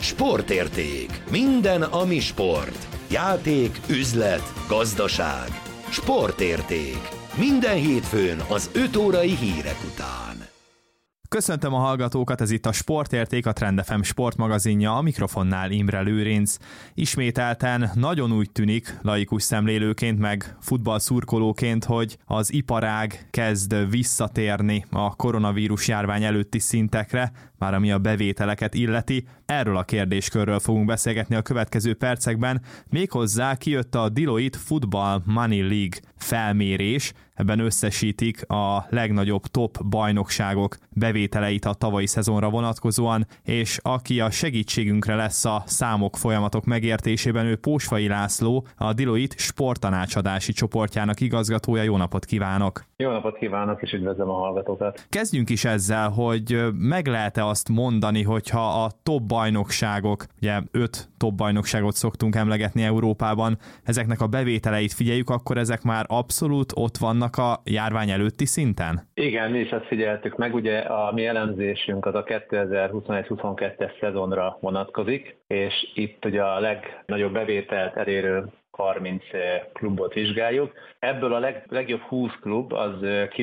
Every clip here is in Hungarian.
Sportérték. Minden, ami sport. Játék, üzlet, gazdaság. Sportérték. Minden hétfőn az 5 órai hírek után. Köszöntöm a hallgatókat, ez itt a Sportérték, a Trend FM sportmagazinja, a mikrofonnál Imre Lőrinc. Ismételten nagyon úgy tűnik, laikus szemlélőként meg futballszurkolóként, hogy az iparág kezd visszatérni a koronavírus járvány előtti szintekre, már ami a bevételeket illeti. Erről a kérdéskörről fogunk beszélgetni a következő percekben. Méghozzá kijött a Deloitte Football Money League felmérés, ebben összesítik a legnagyobb top bajnokságok bevételeit a tavalyi szezonra vonatkozóan, és aki a segítségünkre lesz a számok folyamatok megértésében, ő Pósfai László, a Deloitte sporttanácsadási csoportjának igazgatója. Jó napot kívánok! Jó napot kívánok, és üdvözlöm a hallgatókat! Kezdjünk is ezzel, hogy meg lehet-e azt mondani, hogyha a top bajnokságok, ugye 5 top bajnokságot szoktunk emlegetni Európában, ezeknek a bevételeit figyeljük, akkor ezek már abszolút ott vannak a járvány előtti szinten? Igen, mi is azt figyeltük meg, ugye a mi elemzésünk az a 2021-22-es szezonra vonatkozik, és itt ugye a legnagyobb bevételt elérő 30 klubot vizsgáljuk. Ebből a legjobb 20 klub az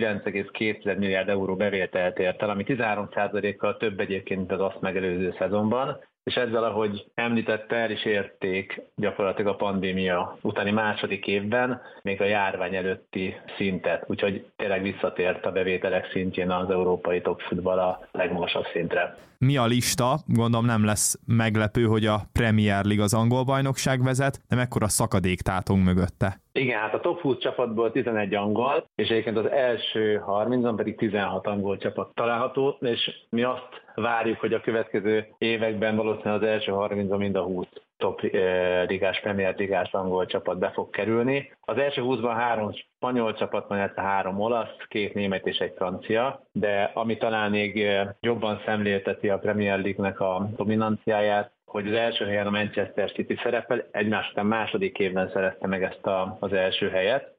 9,2 milliárd euró bevételt ért el, ami 13%-kal több egyébként, mint az azt megelőző szezonban, és ezzel, ahogy említette, el is érték gyakorlatilag a pandémia utáni második évben még a járvány előtti szintet, úgyhogy tényleg visszatért a bevételek szintjén az európai topfutball a legmagasabb szintre. Mi a lista? Gondolom nem lesz meglepő, hogy a Premier League az angol bajnokság vezet, de mekkora szakadék tátong mögötte? Igen, hát a top 20 csapatból 11 angol, és egyébként az első 30-ban pedig 16 angol csapat található, és mi azt várjuk, hogy a következő években valószínűleg az első 30-ban mind a 20 top ligás, Premier ligás angol csapat be fog kerülni. Az első 20-ban 3 spanyol csapat van, illetve 3 olasz, 2 német és 1 francia, de ami talán még jobban szemlélteti a Premier League-nek a dominanciáját, hogy az első helyen a Manchester City szerepel, egymás után második évben szerezte meg ezt az első helyet,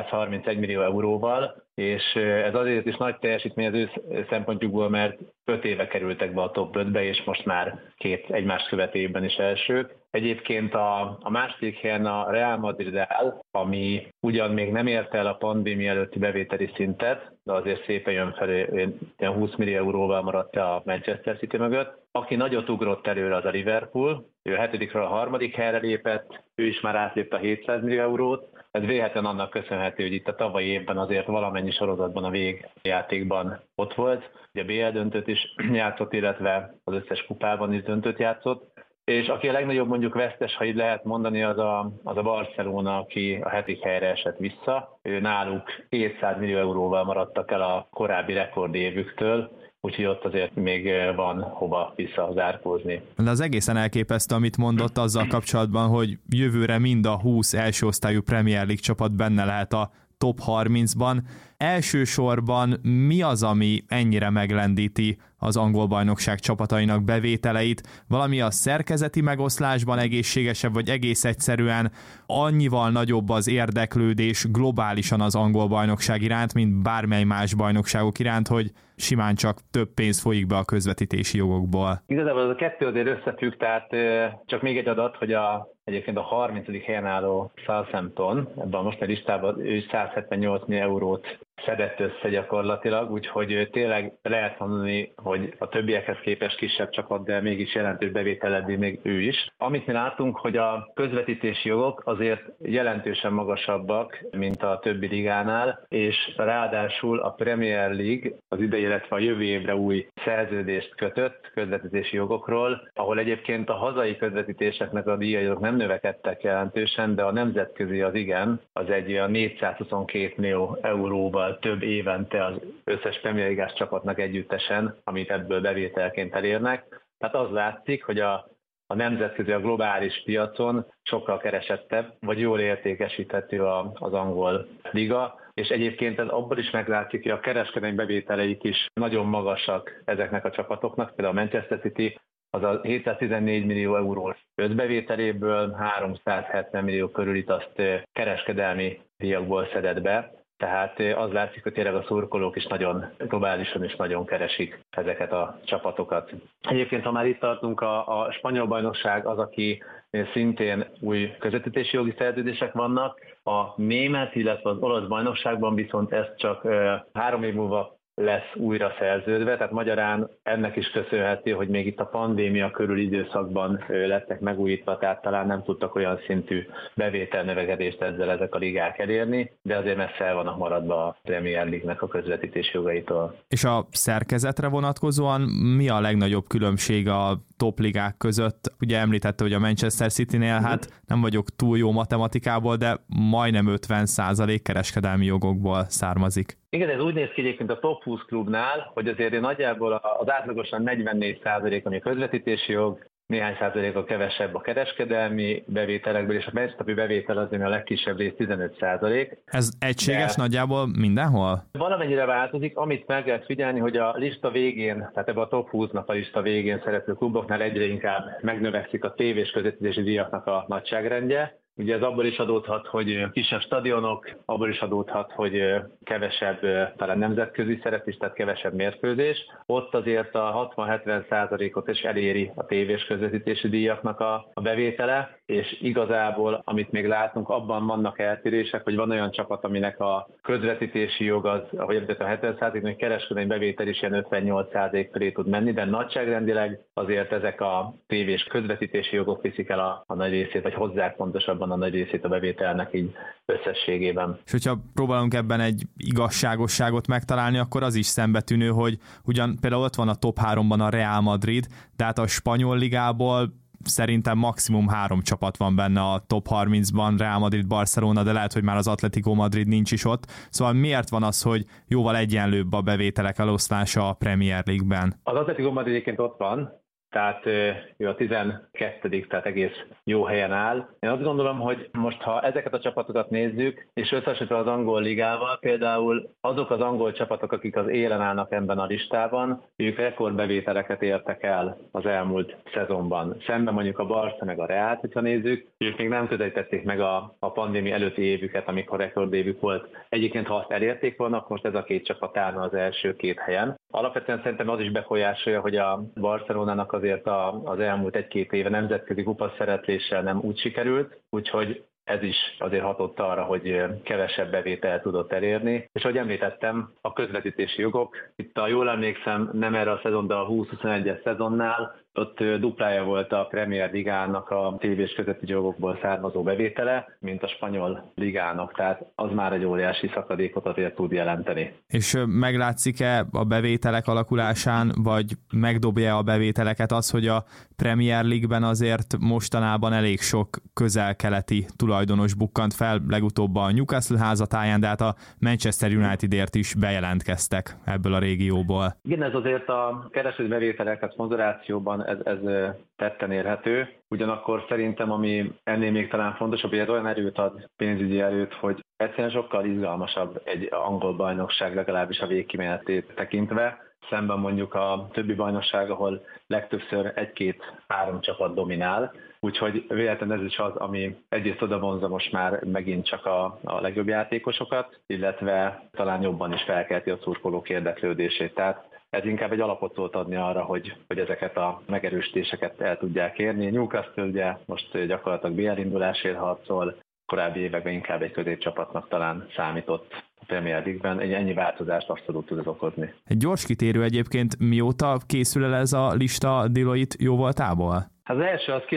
231 millió euróval, és ez azért is nagy teljesítmény az ő szempontjukból, mert 5 éve kerültek be a top 5-be, és most már 2 egymást követő évben is elsők. Egyébként a második helyen a Real Madrid áll, ami ugyan még nem érte el a pandémia előtti bevételi szintet, de azért szépen jön felé, 20 millió euróval maradt a Manchester City mögött. Aki nagyot ugrott előre, az a Liverpool, ő a 7-ről a 3. helyre lépett, ő is már átlépte a 700 millió eurót. Ez véletlen annak köszönhető, hogy itt a tavalyi évben azért valamennyi sorozatban a végjátékban ott volt. Ugye a BL döntőt is játszott, illetve az összes kupában is döntőt játszott. És aki a legnagyobb mondjuk vesztes, ha így lehet mondani, az a Barcelona, aki a 7. helyre esett vissza. Ő náluk 200 millió euróval maradtak el a korábbi rekordévüktől, úgyhogy ott azért még van hova visszazárkózni. De az egészen elképesztő, amit mondott azzal kapcsolatban, hogy jövőre mind a 20 első osztályú Premier League csapat benne lehet a top 30-ban. Elsősorban mi az, ami ennyire meglendíti az angol bajnokság csapatainak bevételeit? Valami a szerkezeti megoszlásban egészségesebb, vagy egész egyszerűen annyival nagyobb az érdeklődés globálisan az angol bajnokság iránt, mint bármely más bajnokságok iránt, hogy simán csak több pénz folyik be a közvetítési jogokból? Igazából az a kettő azért összefügg, tehát csak még egy adat, hogy egyébként a 30. helyen álló Southampton, ebben a mostani listában ő 178 millió eurót szedett össze gyakorlatilag, úgyhogy tényleg lehet mondani, hogy a többiekhez képest kisebb csapat, de mégis jelentős bevételedé még ő is. Amit mi látunk, hogy a közvetítési jogok azért jelentősen magasabbak, mint a többi ligánál, és ráadásul a Premier League az idei, illetve a jövő évre új szerződést kötött közvetítési jogokról, ahol egyébként a hazai közvetítéseknek a díjai nem növekedtek jelentősen, de a nemzetközi az igen, az egy olyan 422 millió euróval több évente az összes Premier Ligás csapatnak együttesen, amit ebből bevételként elérnek. Tehát az látszik, hogy a nemzetközi, a globális piacon sokkal keresettebb, vagy jól értékesíthető az angol liga, és egyébként ez abból is meglátszik, hogy a kereskedelmi bevételeik is nagyon magasak ezeknek a csapatoknak, például a Manchester City az a 714 millió eurós összbevételéből 370 millió körül itt azt kereskedelmi díjakból szedett be. tehát az látszik, hogy tényleg a szurkolók is nagyon globálisan is nagyon keresik ezeket a csapatokat. Egyébként, ha már itt tartunk, a spanyol bajnokság az, aki szintén új közvetítési jogi szerződések vannak. A német, illetve az olasz bajnokságban viszont ez csak 3 év múlva lesz újra szerződve, tehát magyarán ennek is köszönhető, hogy még itt a pandémia körül időszakban lettek megújítva, tehát talán nem tudtak olyan szintű bevételnövekedést ezzel ezek a ligák elérni, de azért messze el vannak maradva a Premier League-nek a közvetítési jogaitól. És a szerkezetre vonatkozóan mi a legnagyobb különbség a top ligák között? Ugye említette, hogy a Manchester Citynél hát nem vagyok túl jó matematikából, de majdnem 50% kereskedelmi jogokból származik. Igen, ez úgy néz ki egyébként a top 20 klubnál, hogy azért nagyjából az átlagosan 44%, ami a közvetítési jog, néhány százaléka kevesebb a kereskedelmi bevételekből, és a matchnapi bevétel azért a legkisebb rész 15%. Ez egységes nagyjából mindenhol? Valamennyire változik, amit meg lehet figyelni, hogy a lista végén, tehát ebben a top 20-nak a lista végén szereplő kluboknál egyre inkább megnövekszik a tévés közvetítési díjaknak a nagyságrendje. Ugye ez abból is adódhat, hogy kisebb stadionok, abból is adódhat, hogy kevesebb talán nemzetközi szereplés, tehát kevesebb mérkőzés. Ott azért a 60-70%-ot is eléri a tévés közvetítési díjaknak a bevétele, és igazából, amit még látunk, abban vannak eltérések, hogy van olyan csapat, aminek a közvetítési jog az, ahogy említett, a 70%, hogy kereskedelmi bevétel is ilyen 58% felé tud menni, de nagyságrendileg azért ezek a tévés közvetítési jogok viszik el a nagy részét, vagy hozzák pontosabban a nagy részét a bevételnek így összességében. És hogyha próbálunk ebben egy igazságosságot megtalálni, akkor az is szembetűnő, hogy ugyan például ott van a top 3-ban a Real Madrid, de hát a spanyol ligából szerintem maximum 3 csapat van benne a top 30-ban, Real Madrid, Barcelona, de lehet, hogy már az Atletico Madrid nincs is ott. Szóval miért van az, hogy jóval egyenlőbb a bevételek eloszlása a Premier League-ben? Az Atletico Madrid egyébként ott van, tehát ő a 12., tehát egész jó helyen áll. Én azt gondolom, hogy most ha ezeket a csapatokat nézzük, és összehasonlítva az angol ligával, például azok az angol csapatok, akik az élen állnak ebben a listában, ők rekordbevételeket értek el az elmúlt szezonban. Szemben mondjuk a Barca meg a Reált, hogyha nézzük, ők még nem közelítették meg a pandémia előtti évüket, amikor rekordévük volt. Egyébként, ha azt elérték volna, most ez a 2 csapat állna az első 2 helyen. Alapvetően szerintem az is befolyásolja, hogy a Barcelonának azért az elmúlt 1-2 éve nemzetközi kupa szerepléssel nem úgy sikerült, úgyhogy ez is azért hatott arra, hogy kevesebb bevételt tudott elérni. És ahogy említettem, a közvetítési jogok, itt a jól emlékszem, nem erre a szezon, de a 20-21-es szezonnál, ott duplája volt a Premier Ligának a tévés közvetítési jogokból származó bevétele, mint a spanyol ligának, tehát az már egy óriási szakadékot azért tud jelenteni. És meglátszik-e a bevételek alakulásán, vagy megdobja a bevételeket az, hogy a Premier League-ben azért mostanában elég sok közel-keleti tulajdonos bukkant fel, legutóbb a Newcastle házatáján, de hát a Manchester Unitedért is bejelentkeztek ebből a régióból. Igen, ez azért a kereső bevételek, a szponzorációban ez tetten érhető. Ugyanakkor szerintem, ami ennél még talán fontosabb, hogy ez olyan erőt ad, pénzügyi erőt, hogy egyszerűen sokkal izgalmasabb egy angol bajnokság, legalábbis a végkimenetét tekintve, szemben mondjuk a többi bajnokság, ahol legtöbbször 1-2-3 csapat dominál. Úgyhogy véletlenül ez is az, ami egyrészt oda vonza most már megint csak a legjobb játékosokat, illetve talán jobban is felkelti a szurkolók érdeklődését. Tehát ez inkább egy alapot szólt adni arra, hogy ezeket a megerősítéseket el tudják érni. Newcastle ugye most gyakorlatilag BL indulásért harcol, korábbi években inkább egy középcsapatnak talán számított a Premier League-ben. Ennyi változást abszolút tud ez okozni. Egy gyors kitérő egyébként, mióta készül el ez a lista Deloitte jóvoltából? Az első az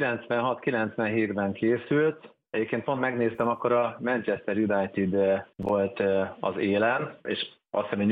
96-97-ben készült. Egyébként pont megnéztem, akkor a Manchester United volt az élen, és azt hiszem,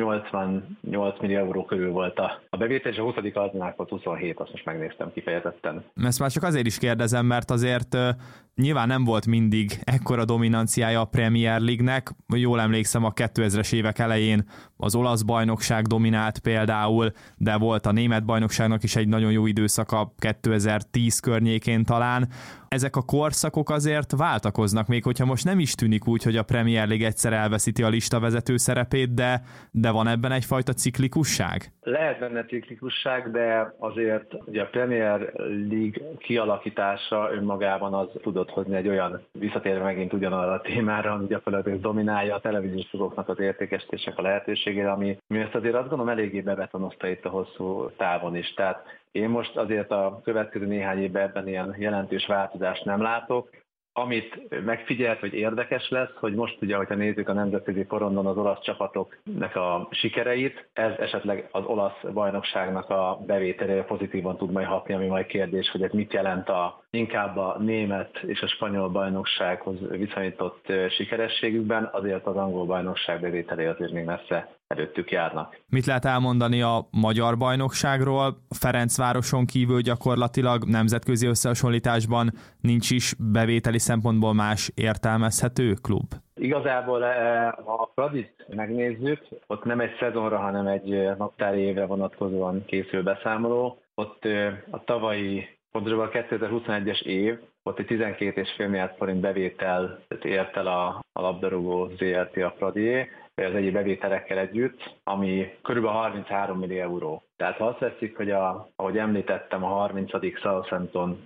88 millió euró körül volt a bevétel, és a 20. aznál volt 27, azt most megnéztem kifejezetten. Ezt már csak azért is kérdezem, mert azért nyilván nem volt mindig ekkora dominanciája a Premier League-nek. Jól emlékszem, a 2000-es évek elején az olasz bajnokság dominált például, de volt a német bajnokságnak is egy nagyon jó időszaka 2010 környékén talán. Ezek a korszakok azért váltakoznak, még hogyha most nem is tűnik úgy, hogy a Premier League egyszer elveszíti a listavezető szerepét, de de van ebben egyfajta ciklikusság? Lehet benne ciklikusság, de azért ugye a Premier League kialakítása önmagában az tudott hozni egy olyan, visszatérve megint ugyanarra a témára, ami gyakorlatilag dominálja a televíziós jogoknak az értékesítések a lehetőségére, ami ezt azért azt gondolom eléggé bebetonozta itt a hosszú távon is. Tehát én most azért a következő néhány évben ebben ilyen jelentős változást nem látok. Amit megfigyelt, hogy érdekes lesz, hogy most ugye, hogyha nézzük a nemzetközi porondon az olasz csapatoknak a sikereit, ez esetleg az olasz bajnokságnak a bevételére pozitívan tud majd hatni, ami majd kérdés, hogy ez mit jelent inkább a német és a spanyol bajnoksághoz viszonyított sikerességükben, azért az angol bajnokság bevételé azért még messze előttük járnak. Mit lehet elmondani a magyar bajnokságról? Ferencvároson kívül gyakorlatilag nemzetközi összehasonlításban nincs is bevételi szempontból más értelmezhető klub? Igazából, ha a Fradit megnézzük, ott nem egy szezonra, hanem egy naptári évre vonatkozóan készül beszámoló. Ott a tavalyi, pontosabban a 2021-es év, ott egy 12,5 milliárd forint bevételt ért el a labdarúgó ZRT a Fradié, az egyéb bevételekkel együtt, ami körülbelül 33 millió euró. Tehát ha azt veszik, hogy ahogy említettem, a 30. Southampton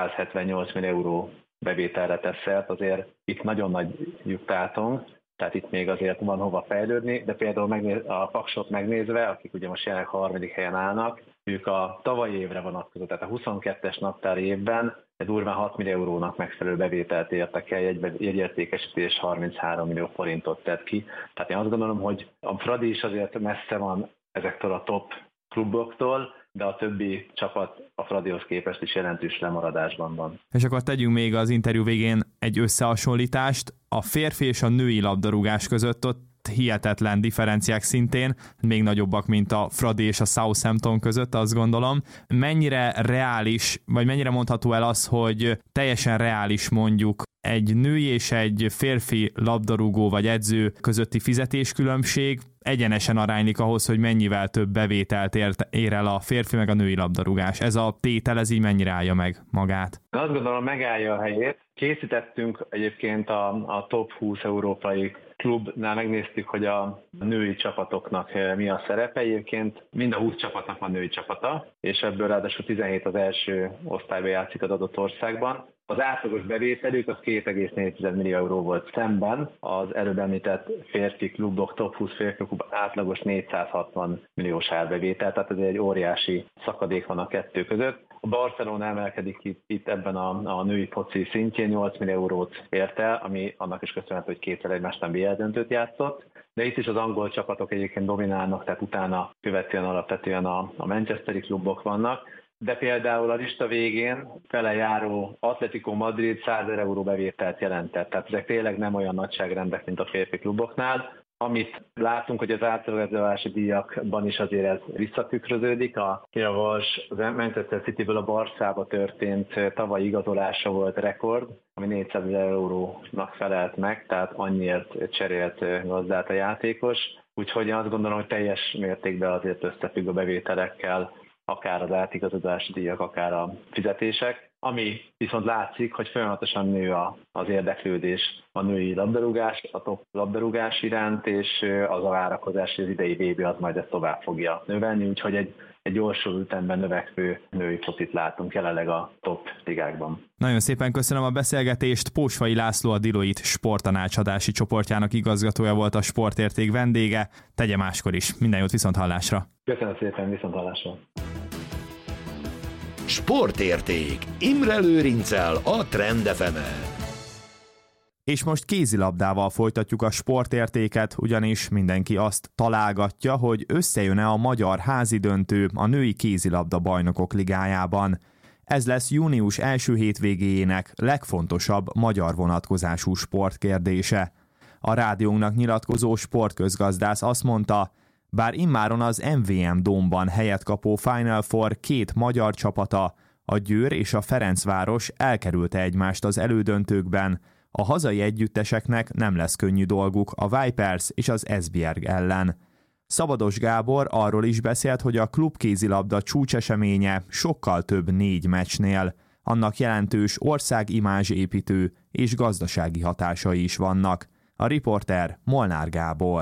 178 millió euró bevételre tesz szert, azért itt nagyon nagy lyuktáltunk, tehát itt még azért van hova fejlődni, de például a Paksot megnézve, akik ugye most jelenleg 3. helyen állnak, ők a tavalyi évre vonatkozó, tehát a 22-es naptári évben durván 6 millió eurónak megfelelő bevételt értek el, jegyértékesítés 33 millió forintot tett ki. Tehát én azt gondolom, hogy a Fradi is azért messze van ezektől a top kluboktól, de a többi csapat a Fradihoz képest is jelentős lemaradásban van. És akkor tegyünk még az interjú végén egy összehasonlítást. A férfi és a női labdarúgás között ott hihetetlen differenciák szintén, még nagyobbak, mint a Fradi és a Southampton között, azt gondolom. Mennyire reális, vagy mennyire mondható el az, hogy teljesen reális mondjuk egy női és egy férfi labdarúgó vagy edző közötti fizetéskülönbség egyenesen aránylik ahhoz, hogy mennyivel több bevételt ér el a férfi meg a női labdarúgás. Ez a tétel, ez így mennyire állja meg magát? Azt gondolom, megállja a helyét. Készítettünk egyébként a top 20 európai klubnál, megnéztük, hogy a női csapatoknak mi a szerepe. Egyébként mind a 20 csapatnak van női csapata, és ebből ráadásul 17 az első osztályban játszik az adott országban. Az átlagos bevételük az 2,4 millió euró volt szemben, az előbb említett férfi klubok, top 20 férfi klub átlagos 460 milliós árbevétel, tehát ez egy óriási szakadék van a kettő között. A Barcelona emelkedik itt ebben a női foci szintjén, 8 millió eurót ért el, ami annak is köszönhető, hogy kétszer egymásban BL döntőt játszott. De itt is az angol csapatok egyébként dominálnak, tehát utána követően alapvetően a manchesteri klubok vannak. De például a lista végén fele járó Atletico Madrid 100 000 euró bevételt jelentett. Tehát ezek tényleg nem olyan nagyságrendek, mint a férfi kluboknál. Amit látunk, hogy az átruházási díjakban is azért ez visszatükröződik. A Manchester Cityből a Barszába történt tavalyi igazolása volt rekord, ami 400 000 eurónak felelt meg, tehát annyiért cserélt gazdát a játékos. Úgyhogy én azt gondolom, hogy teljes mértékben azért összefügg a bevételekkel, akár az átigazolási díjak, akár a fizetések. Ami viszont látszik, hogy folyamatosan nő az érdeklődés a női labdarúgás, a top labdarúgás iránt, és az a várakozás, hogy az idei VB az majd ezt tovább fogja növelni, úgyhogy egy gyorsuló ütemben növekvő női focit látunk jelenleg a top ligákban. Nagyon szépen köszönöm a beszélgetést. Pósvai László, a Deloitte sporttanácsadási csoportjának igazgatója volt a Sportérték vendége. Tegye máskor is. Minden jót, viszonthallásra! Köszönöm szépen, viszonthallásra! Sportérték. Imre Lőrinccel a Trend FM-en. És most kézilabdával folytatjuk a sportértéket, ugyanis mindenki azt találgatja, hogy összejön-e a magyar házidöntő a női kézilabda bajnokok ligájában. Ez lesz június első hétvégéjének legfontosabb magyar vonatkozású sportkérdése. A rádiónknak nyilatkozó sportközgazdász azt mondta, bár immáron az MVM Dome-ban helyet kapó Final Four két magyar csapata, a Győr és a Ferencváros elkerülte egymást az elődöntőkben, a hazai együtteseknek nem lesz könnyű dolguk a Vipers és az Esbjerg ellen. Szabados Gábor arról is beszélt, hogy a klubkézilabda csúcseseménye sokkal több 4 meccsnél. Annak jelentős országimázsépítő és gazdasági hatásai is vannak. A riporter Molnár Gábor.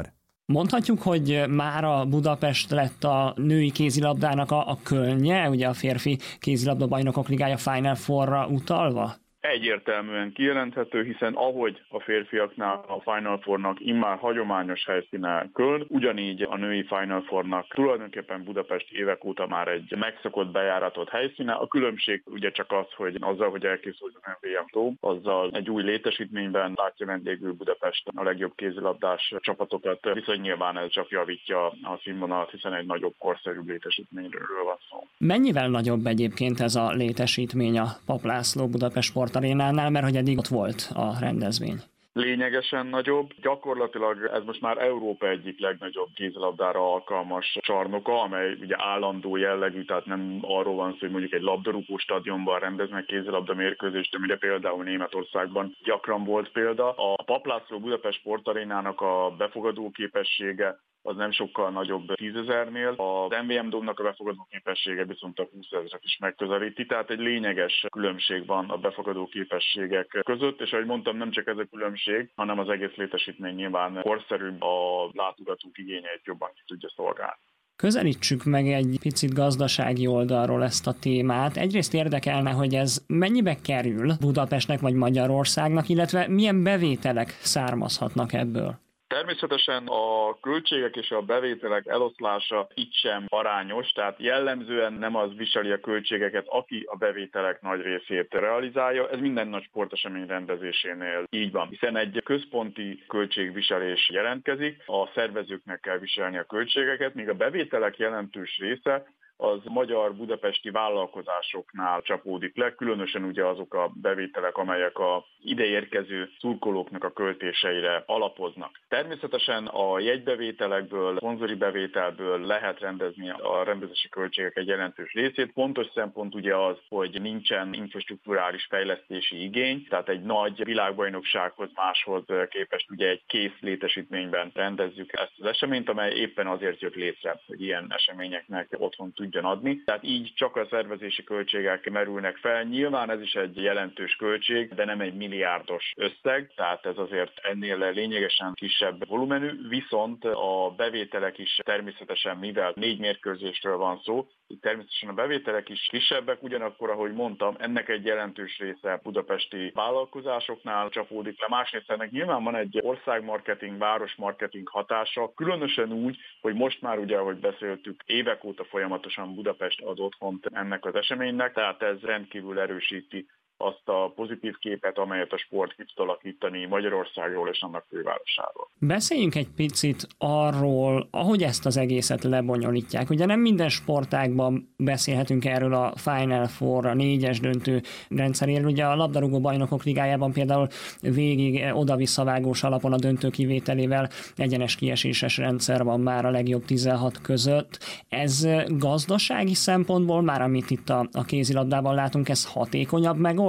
Mondhatjuk, hogy már a Budapest lett a női kézilabdának a kölnye, ugye a férfi kézilabda bajnokok ligája Final Four-ra utalva? Egyértelműen kijelenthető, hiszen ahogy a férfiaknál a Final Four-nak immár hagyományos helyszíne Köln, ugyanígy a női Final Four-nak tulajdonképpen Budapest évek óta már egy megszokott bejáratott helyszíne. A különbség ugye csak az, hogy azzal, hogy elkészült a MVM Dome, azzal egy új létesítményben látja vendégül Budapest a legjobb kézilabdás csapatokat, viszont nyilván ez csak javítja a színvonalat, hiszen egy nagyobb, korszerűbb létesítményről van szó. Mennyivel nagyobb egyébként ez a létesítmény a Papp László Budapest Sportarénánál, mert hogy eddig ott volt a rendezvény? Lényegesen nagyobb. Gyakorlatilag ez most már Európa egyik legnagyobb kézilabdára alkalmas csarnoka, amely ugye állandó jellegű, tehát nem arról van szó, hogy mondjuk egy labdarúgó stadionban rendeznek kézilabda mérkőzést, amire például Németországban gyakran volt példa. A Papp László Budapest Sportarénának a befogadó képessége az nem sokkal nagyobb 10 000-nél. Az MVM Dome-nak a befogadó képessége viszont a 20 000-et is megközelíti, tehát egy lényeges különbség van a befogadó képességek között, és ahogy mondtam, nem csak ez a különbség, hanem az egész létesítmény nyilván korszerűbb, a látogatók igényeit jobban ki tudja szolgálni. Közelítsük meg egy picit gazdasági oldalról ezt a témát. Egyrészt érdekelne, hogy ez mennyibe kerül Budapestnek vagy Magyarországnak, illetve milyen bevételek származhatnak ebből? Természetesen a költségek és a bevételek eloszlása itt sem arányos, tehát jellemzően nem az viseli a költségeket, aki a bevételek nagy részét realizálja. Ez minden nagy sportesemény rendezésénél így van, hiszen egy központi költségviselés jelentkezik, a szervezőknek kell viselni a költségeket, míg a bevételek jelentős része az magyar budapesti vállalkozásoknál csapódik le, különösen ugye azok a bevételek, amelyek a ideérkező szurkolóknak a költéseire alapoznak. Természetesen a jegybevételekből, szponzori bevételből lehet rendezni a rendezési költségek egy jelentős részét. Fontos szempont ugye az, hogy nincsen infrastrukturális fejlesztési igény, tehát egy nagy világbajnoksághoz máshoz képest ugye egy kész létesítményben rendezzük ezt az eseményt, amely éppen azért jött létre, hogy ilyen eseményeknek otthon tudjon adni. Tehát így csak a szervezési költségek merülnek fel. Nyilván ez is egy jelentős költség, de nem egy milliárdos összeg, tehát ez azért ennél lényegesen kisebb volumenű, viszont a bevételek is természetesen, mivel 4 mérkőzésről van szó, itt természetesen a bevételek is kisebbek, ugyanakkor, ahogy mondtam, ennek egy jelentős része budapesti vállalkozásoknál csapódik le. Másrészt ennek nyilván van egy országmarketing, városmarketing hatása, különösen úgy, hogy most már ugye, ahogy beszéltük, évek óta folyamatosan Budapest ad otthont ennek az eseménynek, tehát ez rendkívül erősíti azt a pozitív képet, amelyet a sport ki tud alakítani Magyarországról és annak fővárosáról. Beszéljünk egy picit arról, ahogy ezt az egészet lebonyolítják. Ugye nem minden sportágban beszélhetünk erről a Final Four, a 4-es döntő rendszeréről. Ugye a labdarúgó bajnokok ligájában például végig oda-visszavágós alapon a döntő kivételével egyenes kieséses rendszer van már a legjobb 16 között. Ez gazdasági szempontból már, amit itt a kézilabdában látunk, ez hatékonyabb megoldás?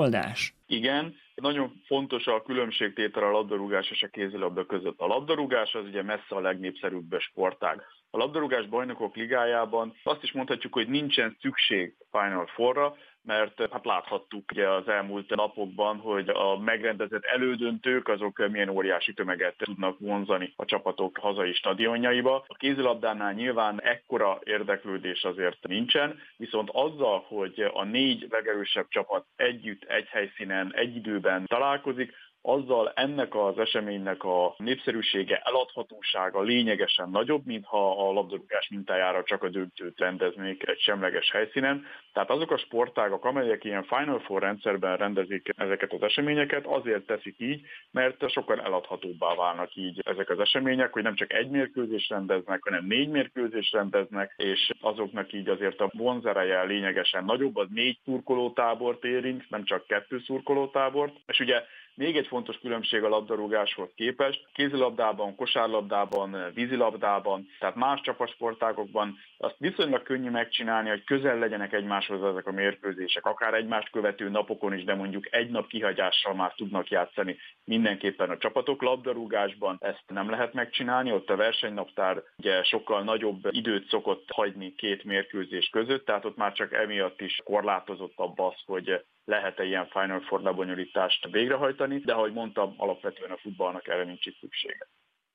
Igen, nagyon fontos a különbségtétel a labdarúgás és a kézilabda között. A labdarúgás az ugye messze a legnépszerűbb sportág. A labdarúgás bajnokok ligájában azt is mondhatjuk, hogy nincsen szükség Final Four-ra, mert hát láthattuk ugye az elmúlt napokban, hogy a megrendezett elődöntők azok milyen óriási tömeget tudnak vonzani a csapatok hazai stadionjaiba. A kézilabdánál nyilván ekkora érdeklődés azért nincsen, viszont azzal, hogy a 4 legerősebb csapat együtt, egy helyszínen, egy időben találkozik, azzal ennek az eseménynek a népszerűsége, eladhatósága lényegesen nagyobb, mintha a labdarúgás mintájára csak a döntőt rendeznék egy semleges helyszínen. Tehát azok a sportágak, amelyek ilyen Final Four rendszerben rendezik ezeket az eseményeket, azért teszik így, mert sokkal eladhatóbbá válnak így ezek az események, hogy nem csak egy mérkőzést rendeznek, hanem 4 mérkőzést rendeznek, és azoknak így azért a vonzereje lényegesen nagyobb, az 4 szurkolótábort érint, nem csak 2 szurkolótábort, és ugye még egy fontos különbség a labdarúgáshoz képest, kézilabdában, kosárlabdában, vízilabdában, tehát más csapatsportágokban azt viszonylag könnyű megcsinálni, hogy közel legyenek egymáshoz ezek a mérkőzések, akár egymást követő napokon is, de mondjuk egy nap kihagyással már tudnak játszani mindenképpen a csapatok. Labdarúgásban ezt nem lehet megcsinálni, ott a versenynaptár ugye sokkal nagyobb időt szokott hagyni 2 mérkőzés között, tehát ott már csak emiatt is korlátozottabb az, hogy lehet-e ilyen Final Four lebonyolítást végrehajtani, de ahogy mondtam, alapvetően a futballnak erre nincs itt szüksége.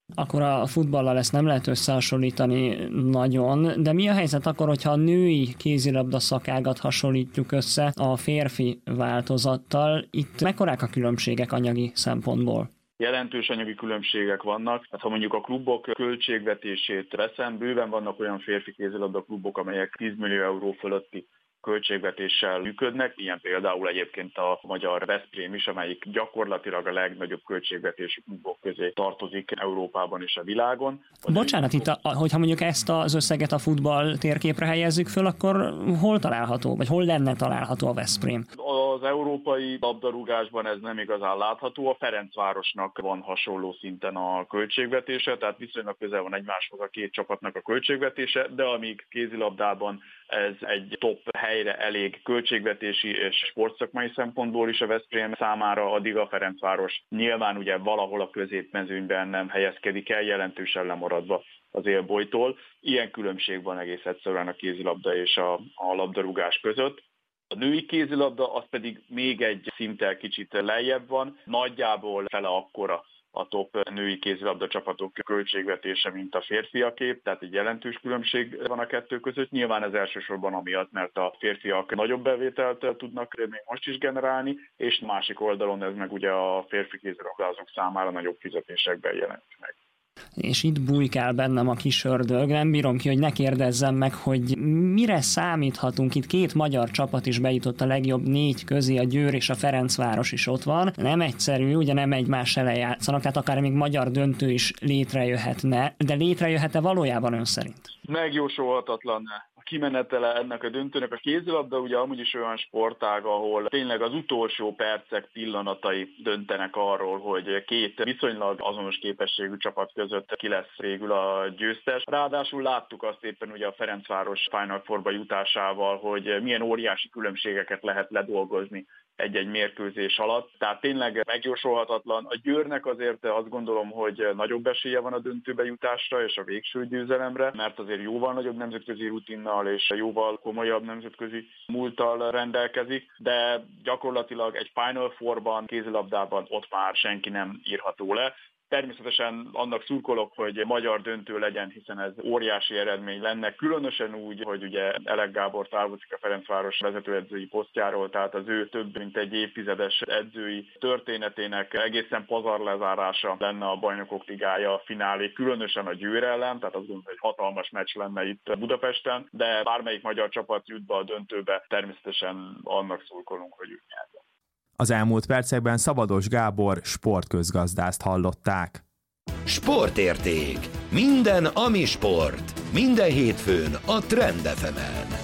Akkor a futballal ezt nem lehet összehasonlítani nagyon, de mi a helyzet akkor, hogyha a női kézilabda szakágat hasonlítjuk össze a férfi változattal? Itt mekkorák a különbségek anyagi szempontból? Jelentős anyagi különbségek vannak. Hát ha mondjuk a klubok költségvetését veszem, bőven vannak olyan férfi kézilabda klubok, amelyek 10 millió euró fölötti költségvetéssel működnek, ilyen például egyébként a magyar Veszprém is, amelyik gyakorlatilag a legnagyobb költségvetésű klubok közé tartozik Európában és a világon. Bocsánat, itt, hogyha mondjuk ezt az összeget a futball térképre helyezzük föl, akkor hol található, vagy hol lenne található a Veszprém? Az európai labdarúgásban ez nem igazán látható, a Ferencvárosnak van hasonló szinten a költségvetése, tehát viszonylag közel van egymáshoz a két csapatnak a költségvetése, de amíg kézilabdában ez egy top helyre elég költségvetési és sportszakmai szempontból is a Veszprém számára, addig a Ferencváros nyilván ugye valahol a középmezőnyben nem helyezkedik el, jelentősen lemaradva az élbolytól. Ilyen különbség van egész egyszerűen a kézilabda és a labdarúgás között. A női kézilabda az pedig még egy szinttel kicsit lejjebb van, nagyjából fele akkora a top női kézilabda csapatok költségvetése, mint a férfiaké, tehát egy jelentős különbség van a kettő között. Nyilván ez elsősorban amiatt, mert a férfiak nagyobb bevételt tudnak még most is generálni, és másik oldalon ez meg ugye a férfi kézilabdázók számára nagyobb fizetésekben jelent meg. És itt bujkál bennem a kis ördög, nem bírom ki, hogy ne kérdezzem meg, hogy mire számíthatunk. Itt két magyar csapat is bejutott a legjobb 4 közé, a Győr és a Ferencváros is ott van. Nem egyszerű, ugye nem egymás ellen játszanak, tehát akár még magyar döntő is létrejöhetne, de létrejöhet-e valójában ön szerint? Megjósolhatatlan a kimenetele ennek a döntőnek. A kézilabda ugye amúgy is olyan sportág, ahol tényleg az utolsó percek pillanatai döntenek arról, hogy két viszonylag azonos képességű csapat között ki lesz végül a győztes. Ráadásul láttuk azt éppen ugye a Ferencváros Final Fourba jutásával, hogy milyen óriási különbségeket lehet ledolgozni egy-egy mérkőzés alatt. Tehát tényleg megjósolhatatlan. A Győrnek azért azt gondolom, hogy nagyobb esélye van a döntőbe jutásra és a végső győzelemre, mert azért jóval nagyobb nemzetközi rutinnal és jóval komolyabb nemzetközi múlttal rendelkezik, de gyakorlatilag egy Final Fourban, kézilabdában ott már senki nem írható le. Természetesen annak szurkolok, hogy magyar döntő legyen, hiszen ez óriási eredmény lenne, különösen úgy, hogy ugye Elek Gábor távozik a Ferencváros vezetőedzői posztjáról, tehát az ő több mint egy évtizedes edzői történetének egészen pazar lezárása lenne a Bajnokok Ligája finálé, különösen a Győr ellen, tehát azt gondolom, hogy hatalmas meccs lenne itt Budapesten, de bármelyik magyar csapat jut be a döntőbe, természetesen annak szurkolunk, hogy ők nyernek. Az elmúlt percekben Szabados Gábor sportközgazdást hallották. Sportérték. Minden, ami sport. Minden hétfőn a Trend FM-en.